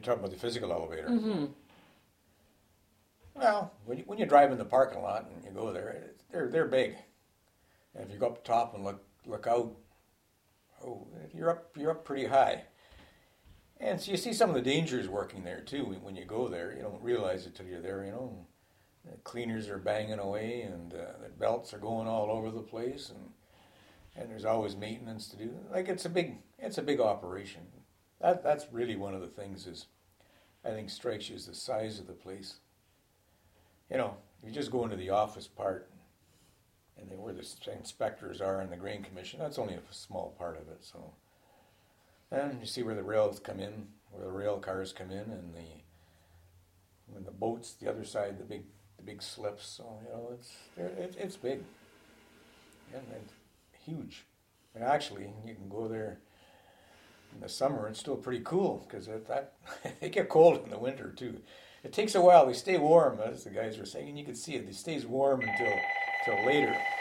talking about the physical elevator. Mm-hmm. Well, when you drive in the parking lot and you go there, they're big. And if you go up top and look out, oh, you're up pretty high. And so you see some of the dangers working there too. When you go there, you don't realize it till you're there. The cleaners are banging away, and the belts are going all over the place, and there's always maintenance to do. Like it's a big operation. That's really one of the things is, I think, strikes you as the size of the place. You just go into the office part, and where the inspectors are and the grain commission. That's only a small part of it. So, and you see where the rails come in, where the rail cars come in, and when the boats, the other side, the big slips. So it's big, and it's huge. And actually, you can go there in the summer. It's still pretty cool because it get cold in the winter too. It takes a while. They stay warm, as the guys were saying, and you can see it. It stays warm until later.